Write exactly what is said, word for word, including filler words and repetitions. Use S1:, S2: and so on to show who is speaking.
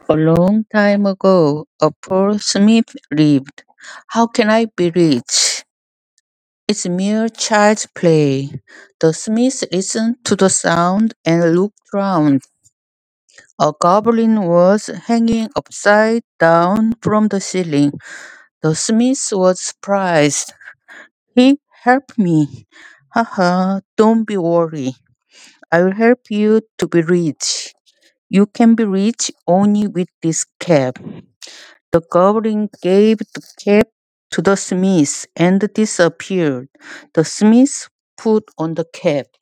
S1: A long time ago, a poor smith lived. How can I be rich? It's mere child's play. The smith listened to the sound and looked round. A goblin was hanging upside down from the ceiling. The smith was surprised. He helped me. Haha, don't be worried. I will help you to be rich. You can be rich only with this cap. The goblin gave the cap to the smith and disappeared. The smith put on the cap.